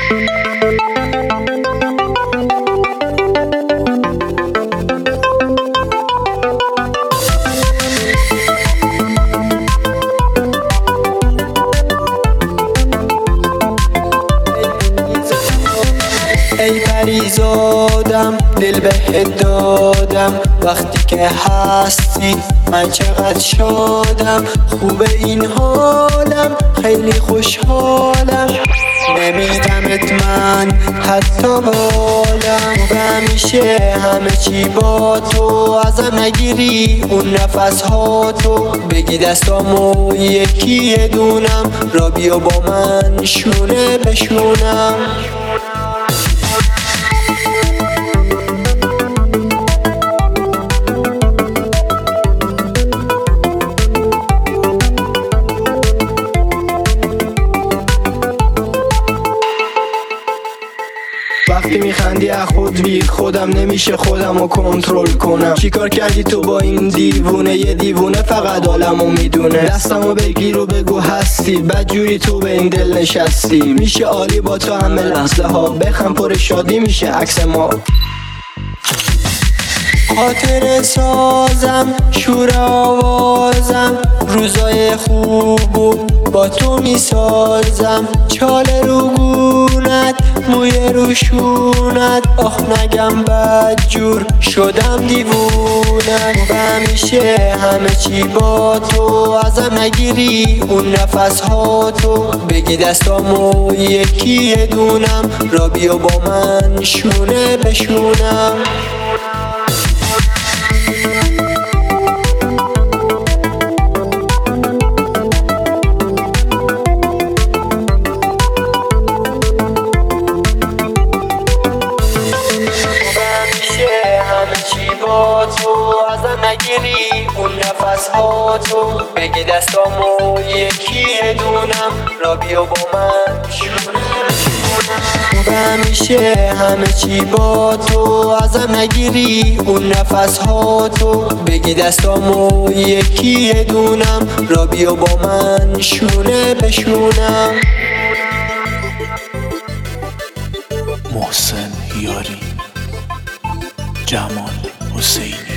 ای پریزادم دل بهت دادم، وقتی که هستی من چقدر شادم. خوبه این حالم خیلی خوشحالم، نمیدمت من حتی بالم. و همیشه همه چی با تو، ازم نگیری اون نفس ها تو. بگی دستامو یکی دونم، را بیا با من شونه بشونم. وقتی میخندی از خود بی خودم، نمیشه خودمو کنترل کنم. چیکار کردی تو با این دیوونه؟ یه دیوونه فقط عالمو میدونه. دستمو بگیر و بگو هستی، بدجوری تو به این دل نشستی. میشه عالی با تو همه لحظه ها، بخم پر شادی میشه عکس ما. خاطر سازم شور آوازم، روزای خوبو با تو میسازم. چاله رو گونت موی روشونت، آخ نگم بدجور شدم دیوونت. و همیشه همه چی با تو، ازم نگیری اون نفس ها تو. بگی دستامو یکی دونم، را بیا با من شونه بشونم. همه چی با تو، ازم نگیری اون نفس ها تو. بگی دستامو یکی دونم، را بیا با من شونه بشونم. و همیشه همه چی با تو، ازم نگیری اون نفس ها تو. بگی دستامو یکی دونم، را بیا با من شونه بشونم. محسن یاری، جمال حسینی.